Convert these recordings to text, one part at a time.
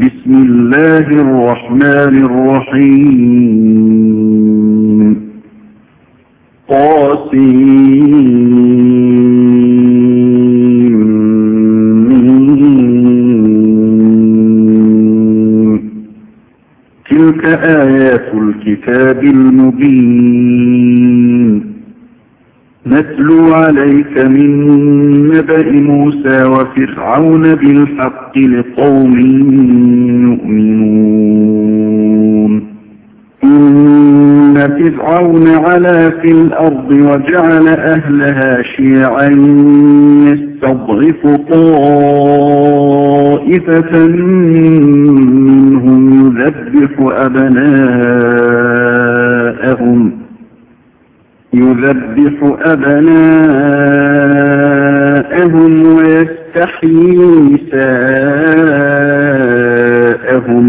بسم الله الرحمن الرحيم تلك آيات الكتاب المبين نتلو عليك من نبأ موسى وفرعون بالحق لقوم يؤمنون إن فرعون علا في الأرض وجعل أهلها شيعا يستضعف طائفة منهم يذبح أبناءهم ويستحيي نساءهم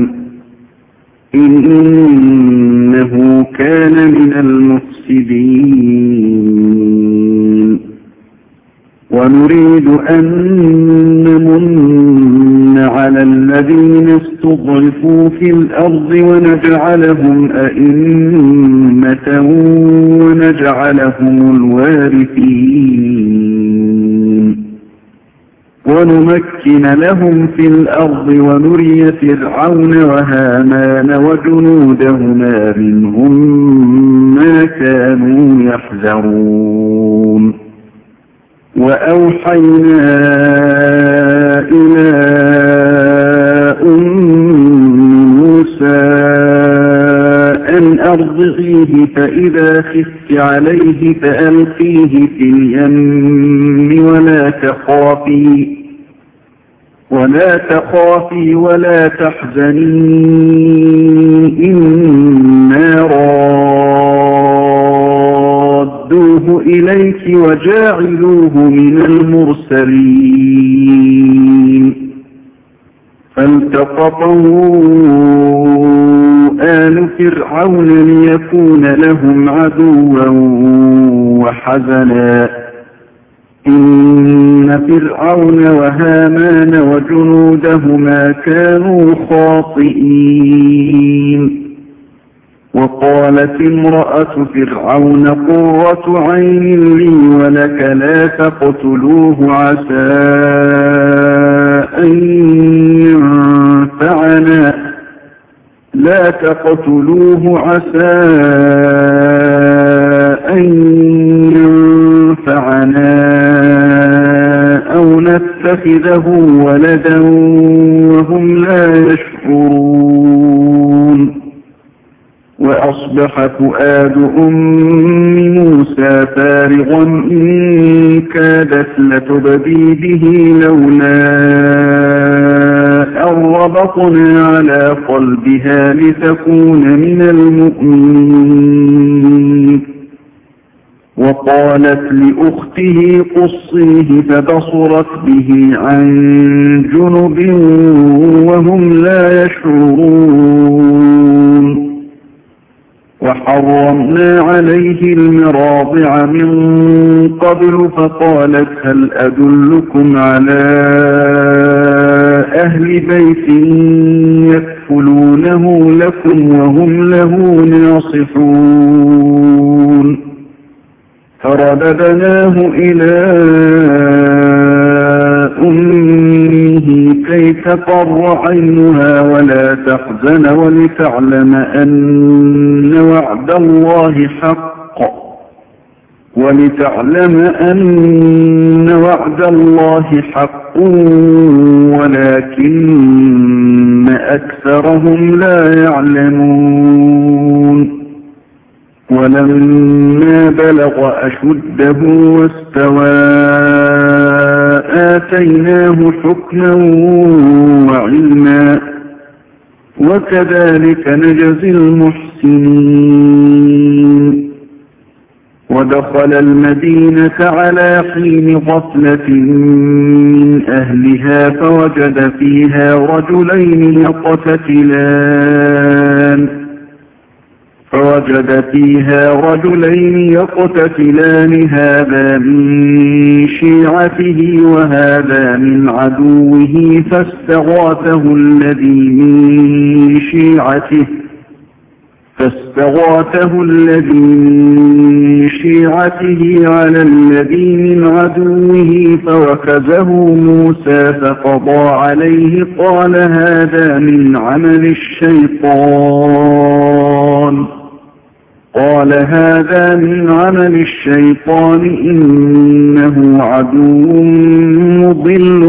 إنه كان من المفسدين ونريد أن نمن على الذين استضعفوا في الأرض ونجعلهم أئمة ونجعلهم الوارثين ونمكن لهم في الأرض ونري فرعون وهامان وجنودهما منهم ما كانوا يحذرون وأوحينا إلى أم موسى أن أرضعيه فإذا خفت عليه فألقيه في اليم ولا تخافي ولا تحزني إنا رادوه إليك وجاعلوه من المرسلين فالتقطه آل فرعون ليكون لهم عدوا وحزنا إن فرعون وهامان وجنودهما كانوا خاطئين وقالت امرأة فرعون قرة عين لي ولك لا تقتلوه عسى أن ينفعنا أو نتخذه ولدا وهم لا يشعرون وأصبح فؤاد أم موسى فارغا إن كادت لتبدي به لولا أن ربطنا على قلبها لتكون من المؤمنين وقالت لأخته قصيه فبصرت به عن جنب وهم لا يشعرون وحرمنا عليه المراضع من قبل فقالت هل أدلكم على أهل بيت يكفلونه لكم وهم له ناصحون فرددناه إلى أمه كي تقر عينها ولا تحزن ولتعلم أن وعد الله حق ولكن أكثرهم لا يعلمون ولما بلغ أشده واستوى آتيناه حكما وعلما وكذلك نجزي المحسنين ودخل المدينة على حين غفلة من أهلها فوجد فيها رجلين يقتتلان فوجد فيها رجلين يقتتلان هذا من شيعته وهذا من عدوه فاستغاثه الذي من شيعته على الذي من عدوه فوكزه موسى فقضى عليه قال هذا من عمل الشيطان إنه عدو مضل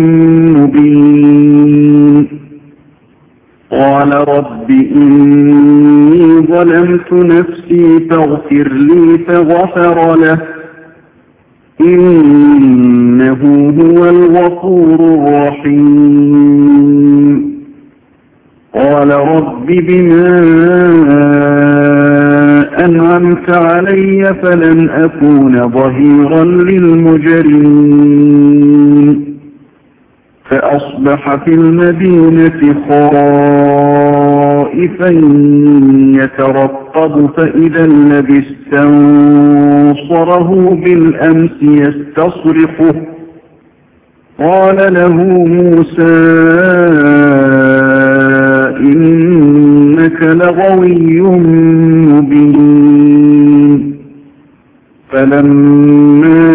مبين. قال رب إني ظلمت نفسي فاغفر لي فغفر له إنه هو الغفور الرحيم. قال رب بما أنعمت علي فلن أكون ظهيرا للمجرمين. فأصبح في المدينة خائفا يترقب فإذا الذي استنصره بالأمس يستصرخه قال له موسى إنك لغوي مبين. فلما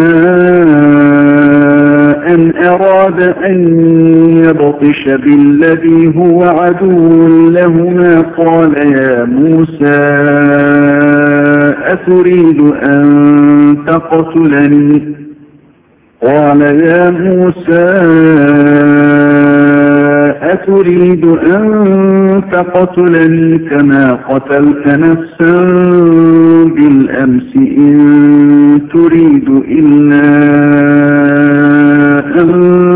أن أراد أن يبطش بالذي هو عدو لهما قال يا موسى أتريد أن تقتلني كما قتلت نفسا بالأمس إن تريد إلا أن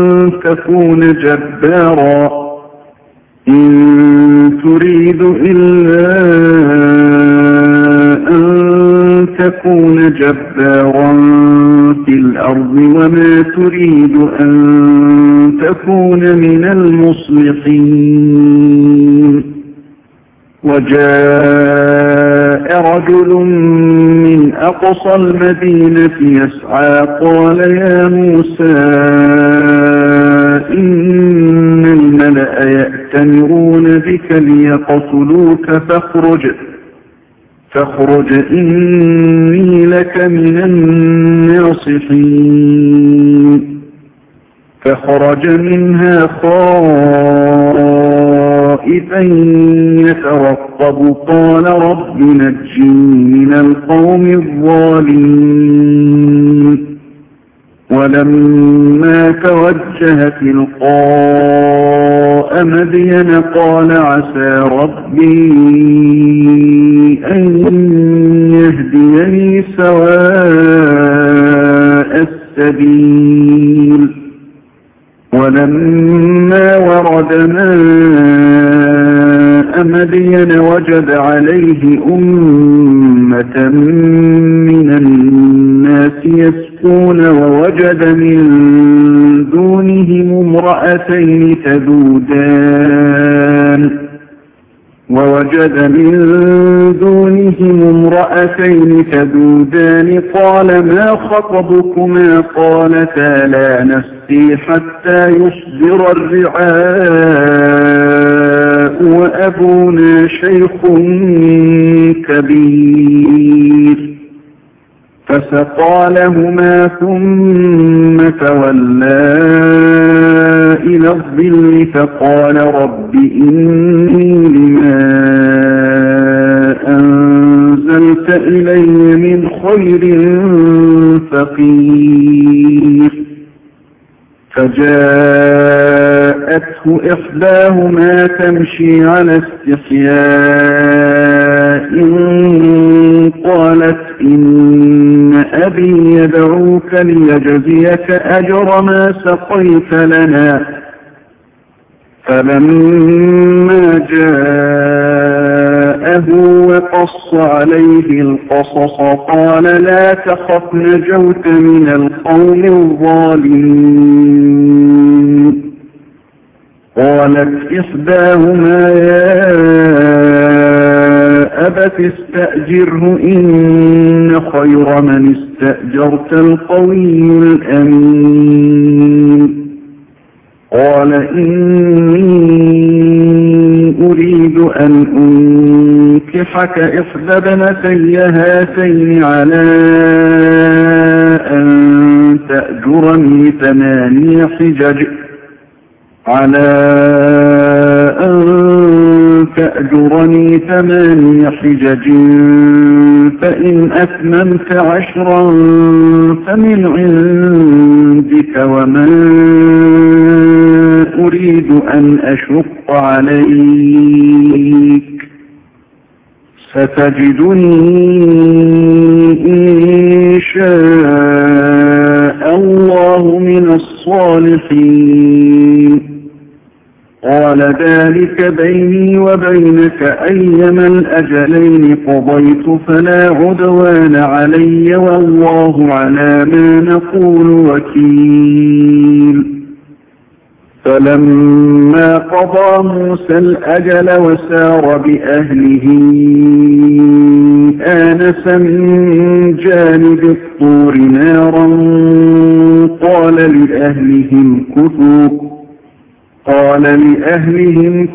تكون جبارا في الأرض وما تريد أن تكون من المصلحين. وجاء رجل من أقصى المدينة يسعى قال يا موسى إن الملأ يأتمرون بك ليقتلوك فاخرج إني لك من الناصحين. فخرج منها خائفا يترقب قال رب نجني من القوم الظالمين. ولما توجه تلقاء مدين قال عسى ربي أن يهديني سواء السبيل. ولما ورد ماء مدين وجد عليه أمة من الناس يسقون ووجد من دونهم امرأتين تذودان قال ما خطبكما قالتا لا نسقي حتى يصدر الرعاء وأبونا شيخ كبير. فسقى لهما ثم تولى إلى الظل فقال رب إني لما أنزلت إلي من خير فقير. فجاءته إحداهما تمشي على استحياء قالت إن أبي يدعوك ليجزيك أجر ما سقيت لنا. فلما جاءه وقص عليه القصص قال لا تخف نجوت من القوم الظالمين. قالت إحداهما يا أبت استأجره إن خير من استأجرت القوي الأمين. قال إني أريد أن أنكحك إحدى ابنتي هاتين على أن تأجرني 8 حجج فإن أتممت 10 فمن عندك وما أريد أن أشق عليك ستجدني إن شاء الله من الصالحين. قال ذلك بيني وبينك أيما الأجلين قضيت فلا عدوان علي والله على ما نقول وكيل. فلما قضى موسى الأجل وسار بأهله آنس من جانب الطور نارا قال لأهلهم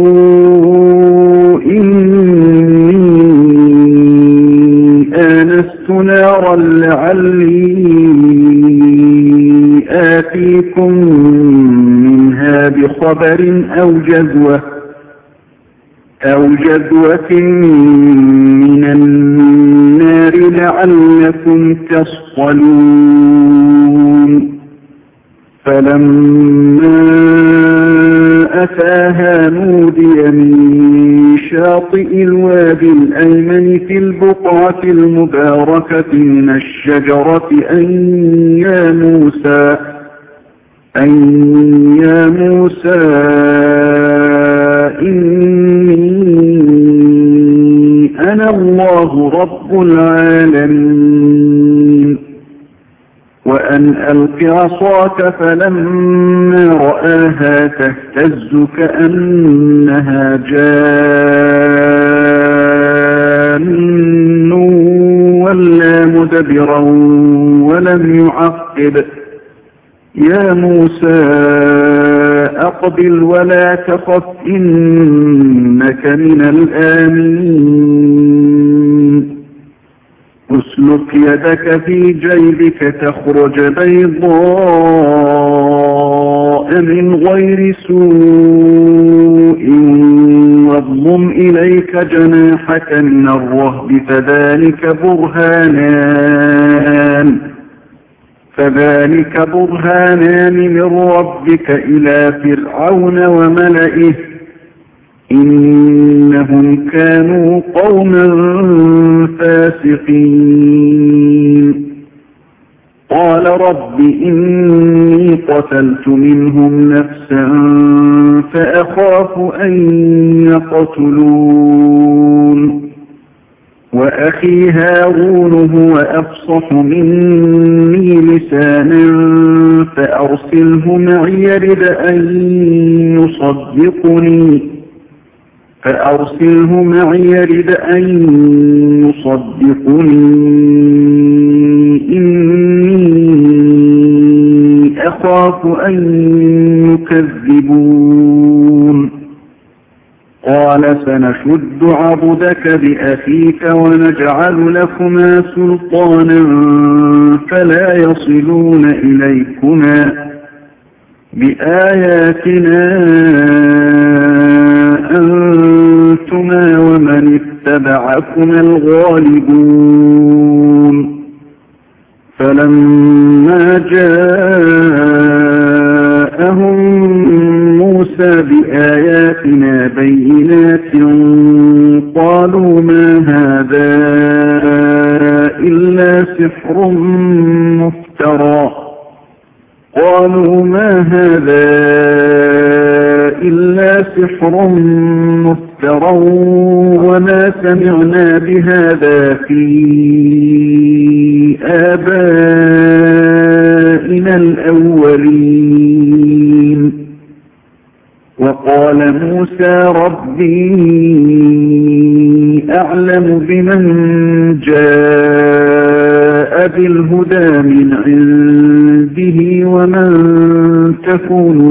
كثوا إني آنست نارا لعلي آتيكم منها بخبر أو جذوة من النار لعلكم تصطلون. فلما أتاها نودي من شاطئ الوادي الأيمن في البقعة المباركة من الشجرة أن يا موسى إني أنا الله رب العالمين وأن ألق عصاك فلما رآها تهتز كأنها جان ولا مدبرا ولم يعقب. يا موسى أقبل ولا تخف إنك من الآمنين. اسلك يدك في جيبك تخرج بيضاء من غير سوء واضمم إليك جناحك من الرهب فذلك برهانان من ربك إلى فرعون وملئه إنهم كانوا قوما فاسقين. قال رب إني قتلت منهم نفسا فأخاف أن يقتلون وأخي هارون هو أفصح مني لسانا فأرسله معي يرد أن يصدقني إني أخاف أن يكذبون. قال سنشد عضدك بأخيك ونجعل لكما سلطانا فلا يصلون إليكما بآياتنا أنتما ومن اتبعكما الغالبون. فلما جاءهم موسى بآياتنا بينات قالوا ما هذا إلا سحر مفترى وما سمعنا بهذا في آبائنا الأولين. وقال موسى ربي أعلم بمن جاء بالهدى من عنده ومن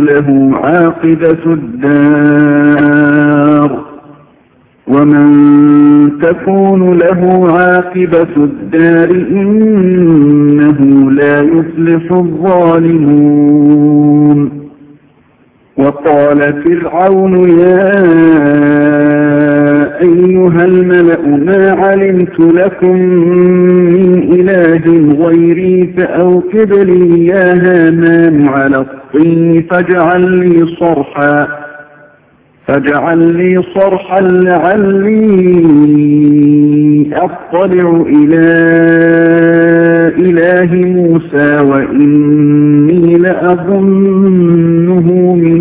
تكون له عاقبة الدار إنه لا يفلح الظالمون. وقال فرعون يا أيها الملأ ما علمت لكم من إله غيري فأوقد لي يا هامان على الطين فاجعل لي صرحا لعلي أطلع إلى إله موسى وإني لأظنه من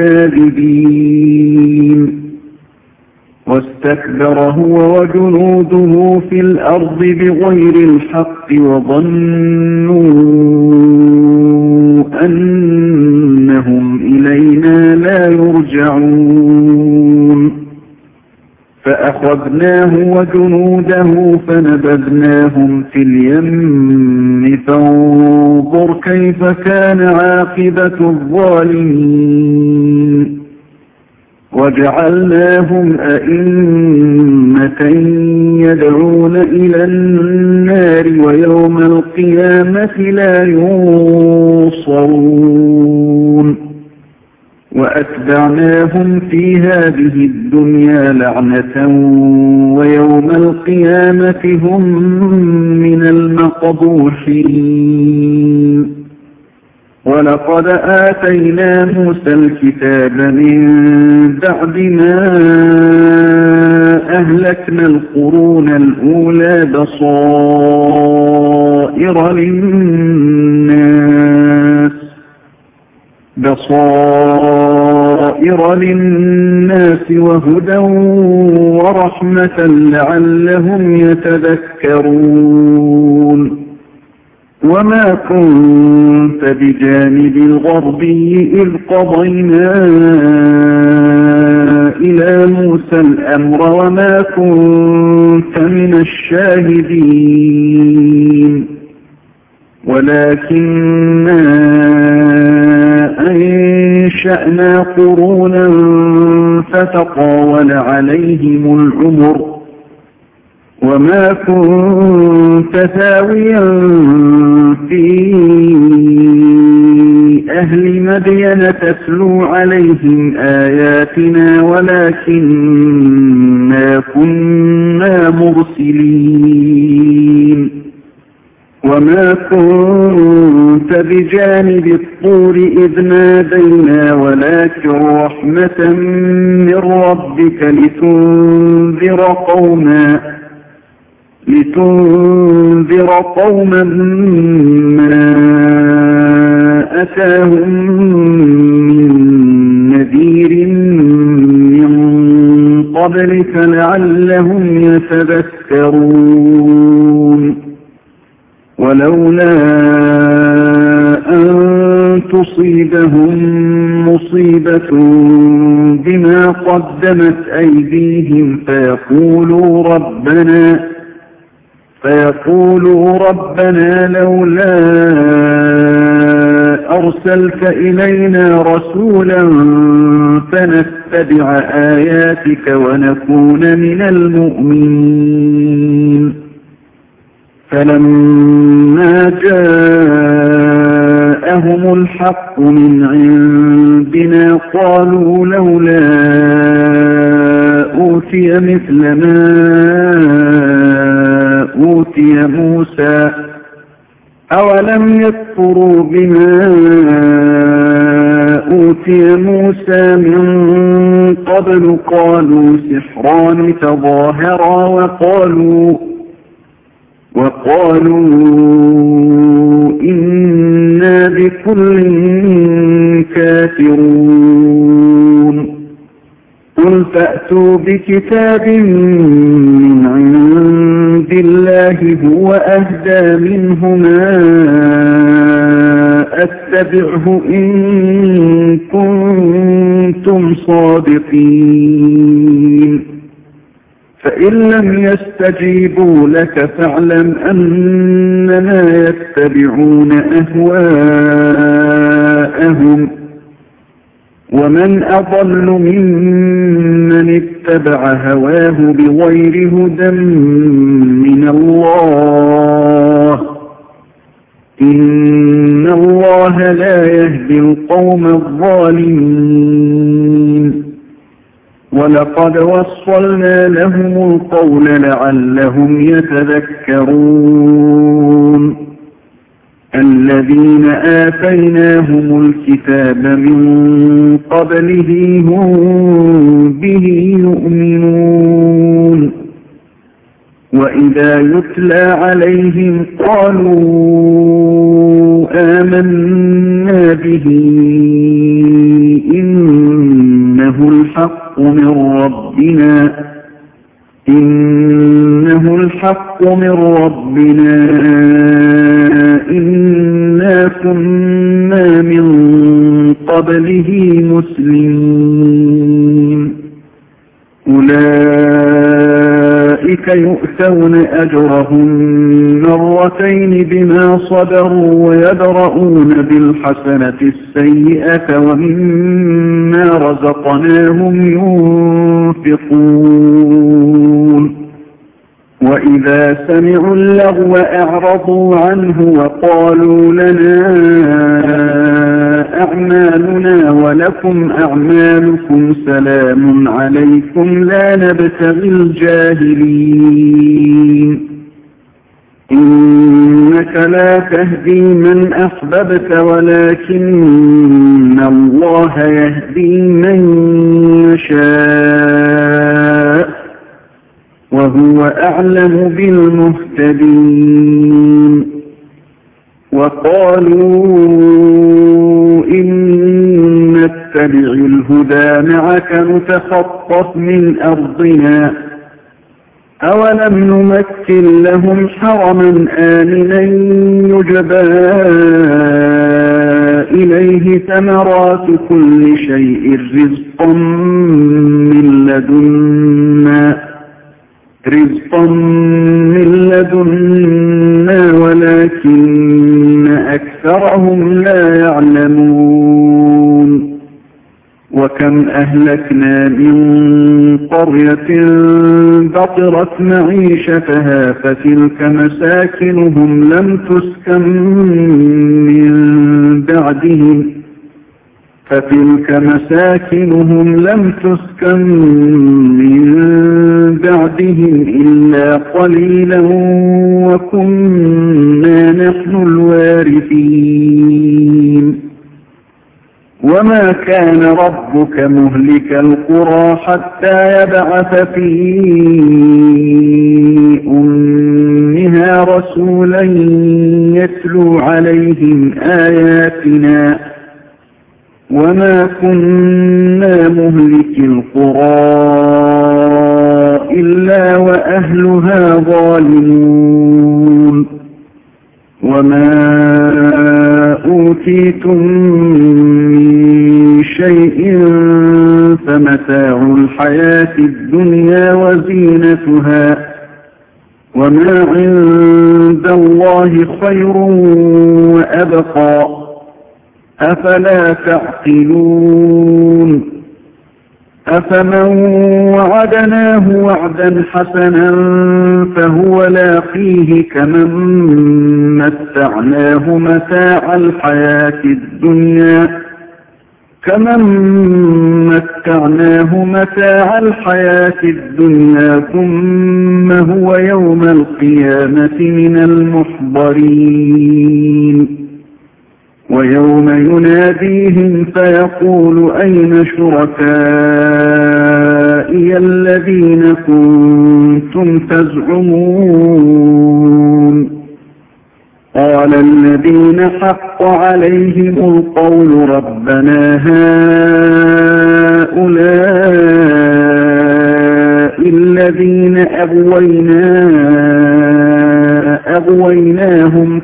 الكاذبين. واستكبر هو وجنوده في الأرض بغير الحق وظنوا أنهم إلينا لا يرجعون. فأخذناه وجنوده فنبذناهم في اليم فانظر كيف كان عاقبة الظالمين. وجعلناهم أئمة يدعون إلى النار ويوم القيامة لا ينصرون. وأتبعناهم في هذه الدنيا لعنة ويوم القيامة هم من المقبوحين. ولقد آتينا موسى الكتاب من بعد ما أهلكنا القرون الأولى بصائر للناس وهدى ورحمة لعلهم يتذكرون. وما كنت بجانب الغربي إذ قضينا إلى موسى الأمر وما كنت من الشاهدين ولكننا أنشأنا قرونا فتطاول عليهم العمر وما كنت ثاويا في أهل مدين تتلو عليهم آياتنا ولكننا كنا مرسلين. وما كنت بجانب الطور إذ نادينا ولكن رحمة من ربك لتنذر قوما ما أتاهم من نذير من قبلك لعلهم يتذكرون. ولولا أن تصيبهم مصيبة بما قدمت أيديهم فيقولوا ربنا لولا أرسلت إلينا رسولا فنتبع آياتك ونكون من المؤمنين. فلما جاءهم الحق من عندنا قالوا لولا أوتي مثل ما أوتي موسى أولم يكفروا بما أوتي موسى من قبل قالوا سحران تظاهرا وقالوا إنا بكل كافرون. قل فأتوا بكتاب من عند الله هو أهدى منهما أتبعه إن كنتم صادقين. فإن لم يستجيبوا لك فاعلم أنما يتبعون أهواءهم ومن أضل ممن اتبع هواه بغير هدى من الله إن الله لا يهدي القوم الظالمين ولقد وصلنا لهم القول لعلهم يتذكرون الذين آتيناهم الكتاب من قبله هم به يؤمنون وإذا يتلى عليهم قالوا آمنا به إنه الحق من ربنا إنا كنا من قبله مسلمين أولئك يؤتون أجرهم مرتين بما صبروا ويدرؤون بالحسنة السيئة ومما رزقناهم ينفقون وإذا سمعوا اللغو أعرضوا عنه وقالوا لنا أعمالنا ولكم أعمالكم سلام عليكم لا نبتغي الجاهلين إنك لا تهدي من أحببت ولكن الله يهدي من يشاء وهو أعلم بالمهتدين وقالوا إن نتبع الهدى معك نتخطف من أرضنا أولم نمكن لهم حرما آمنا يجبى إليه ثمرات كل شيء رزقا من لدنا ولكن أكثرهم لا يعلمون وكم أهلكنا من قرية بطرت معيشتها فتلك مساكنهم لم تسكن من بعدهم إلا قليلا وكنا نحن الوارثين وما كان ربك مهلك القرى حتى يبعث في أمها رسولا يتلو عليهم آياتنا وما كنا مهلك القرى إلا وأهلها ظالمون وما أوتيتم من شيء فمتاع الحياة الدنيا وزينتها وما عند الله خير وأبقى أفلا تعقلون أفمن وعدناه وعدا حسنا فهو لاقيه كمن متعناه متاع الحياة الدنيا ثم هو يوم القيامة من المحضرين ويوم يناديهم فيقول أين شركائي الذين كنتم تزعمون قال الذين حق عليهم القول ربنا هؤلاء الذين أغويناهم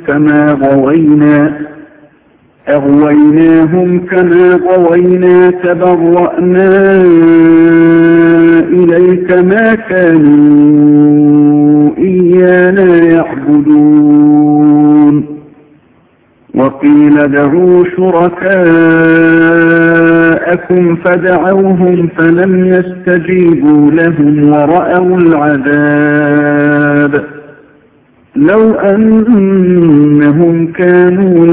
كما غوينا تبرأنا إليك كما كانوا إيانا يعبدون وقيل ادعوا شركاءكم فدعوهم فلم يستجيبوا لهم ورأوا العذاب لو أنهم كانوا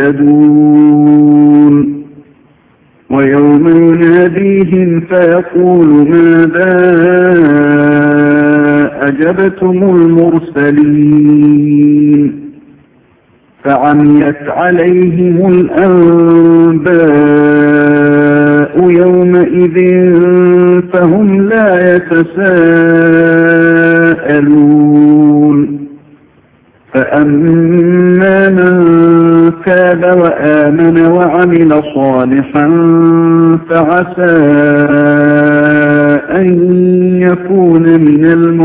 يهتدون ويوم يناديهم فيقول ماذا أجبتم المرسلين فعميت عليهم الأنباء يومئذ فهم لا يتساءلون فأما من تاب وآمن وعمل صالحا فعسى أن يكون من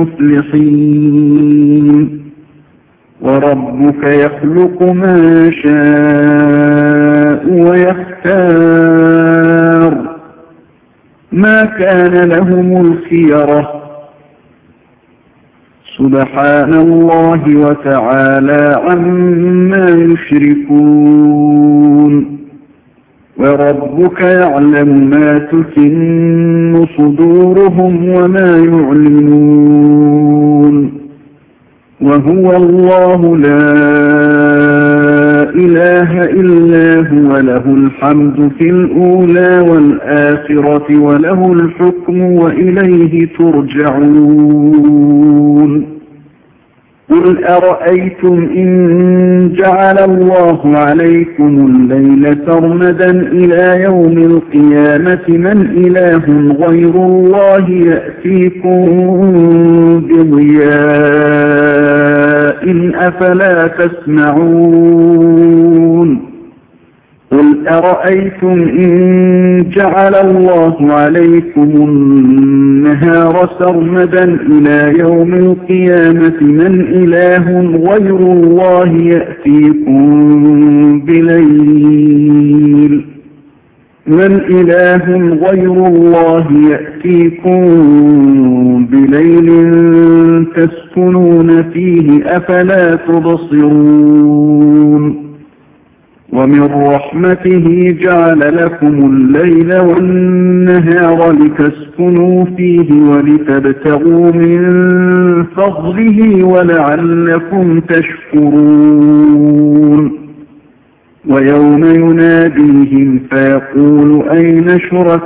المفلحين وربك يخلق ما شاء ويختار ما كان لهم الخيرة سبحان الله وتعالى عما يشركون وربك يعلم ما تكن صدورهم وما يعلنون وهو الله لا إله إلا هو له الحمد في الأولى والآخرة وله الحكم وإليه ترجعون قل أرأيتم إن جعل الله عليكم الليل سرمدا إلى يوم القيامة من إله غير الله يأتيكم بضياء أفلا تسمعون قل أرأيتم إن جعل الله عليكم النهار سرمدا إلى يوم القيامة من إله غير الله يأتيكم بليل من إله غير الله يأتيكم بليل تسكنون فيه أفلا تبصرون ومن رحمته جعل لكم الليل والنهار لتسكنوا فيه ولتبتغوا من فضله ولعلكم تشكرون ويوم يناديهم فيقول أين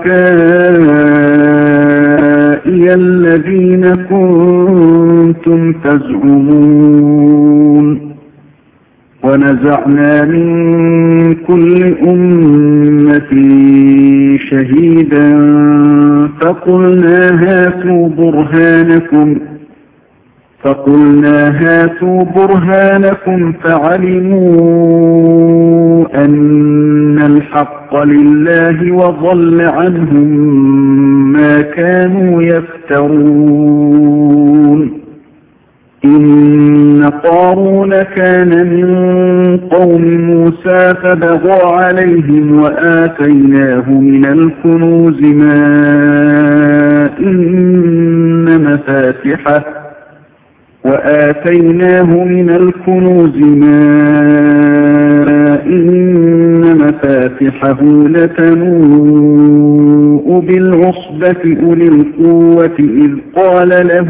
شركائي الذين كنتم تزعمون ونزعنا من كل أمة شهيدا فقلنا هاتوا برهانكم فعلموا أن الحق لله وضل عنهم ما كانوا يفترون إن قارون كان من قوم موسى فبغى عليهم وآتيناه من الكنوز ما إن مفاتحه لتنوء بالعصبة أولي القوة إذ قال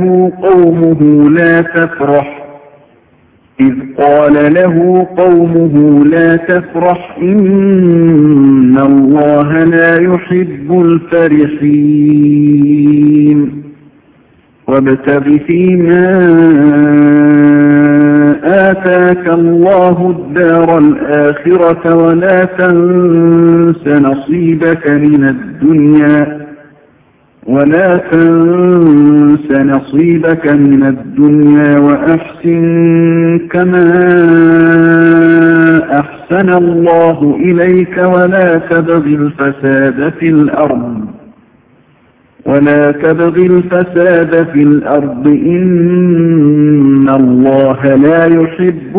له قومه لا تفرح إن الله لا يحب الفرحين وابتغ فيما آتاك الله الدار الآخرة ولا تنس نصيبك من الدنيا وأحسن كما أحسن الله إليك ولا تبغ الفساد في الأرض إن الله لا يحب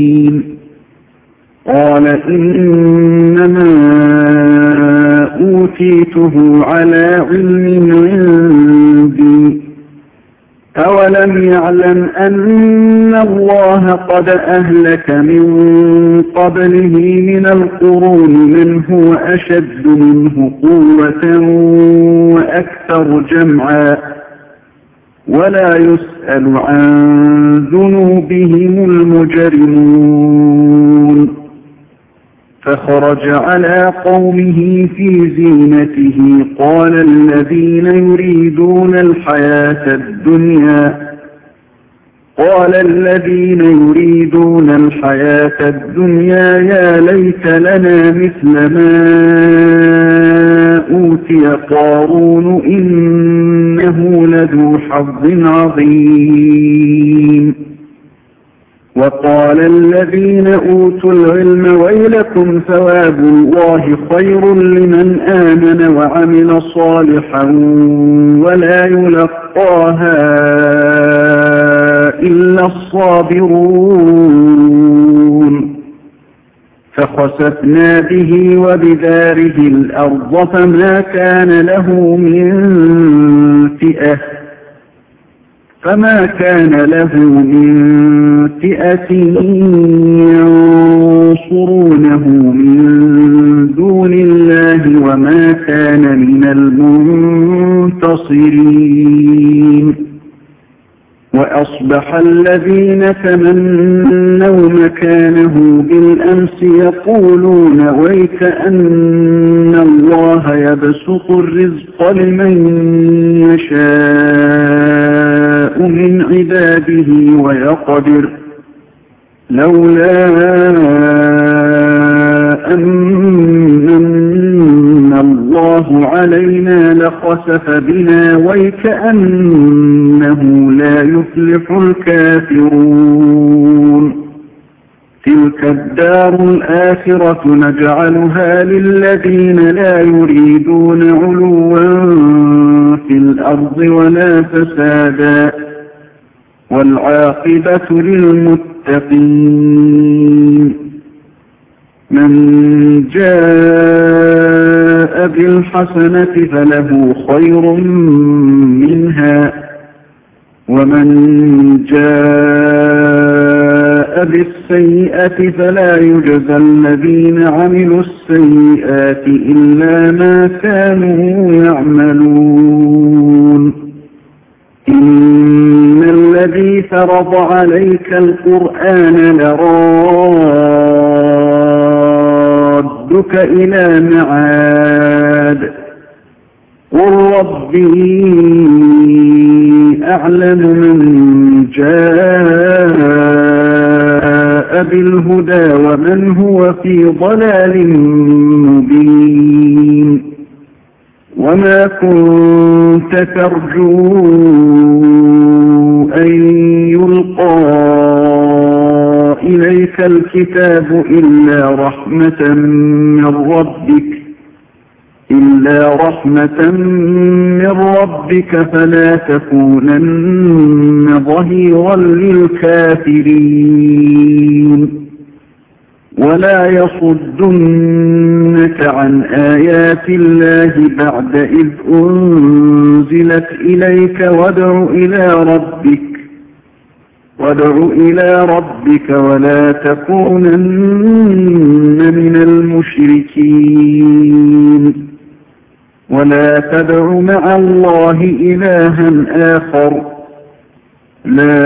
المفسدين قال إنما أوتيته على علم عندي أولم يعلم أن الله قد أهلك من قبله من القرون من هو أشد منه قوة وأكثر جمعا ولا يسأل عن ذنوبهم المجرمون فخرج على قومه في زينته قال الذين يريدون الحياة الدنيا يا ليت لنا مثل ما أوتي قارون إنه لذو حظ عظيم وقال الذين أوتوا العلم ويلكم ثواب الله خير لمن آمن وعمل صالحا ولا يلقاها إلا الصابرون فخسفنا به وبداره الأرض فما كان له من فئة ينصرونه من دون الله وما كان من المنتصرين وأصبح الذين تمنوا مكانه بالأمس يقولون ويك أن الله يبسط الرزق لمن يشاء من عباده ويقدر لولا أن الله علينا لخسف بنا ويكأنه لا يفلح الكافرون تلك الدار الآخرة نجعلها للذين لا يريدون علوا في الأرض ولا فسادا والعاقبة للمتقين من جاء بالحسنة فله خير منها ومن جاء بالسيئة فلا يجزى الذين عملوا السيئات إلا ما كانوا يعملون إن الذي فرض عليك القرآن لرادك إلى معاد قل ربي أعلم من جاء بالهدى ومن هو في ضلال مبين وما كنت ترجو أن يلقى إليك الكتاب إلا رحمة من ربك فلا تكونن ظهيرا للكافرين ولا يصدنك عن آيات الله بعد إذ أنزلت إليك وادع إلى ربك ولا تكونن من المشركين ولا تدع مع الله إلها آخر لا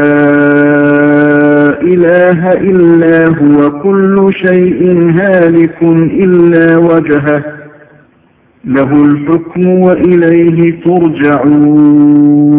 إله إلا هو كل شيء هالك إلا وجهه له الحكم وإليه ترجعون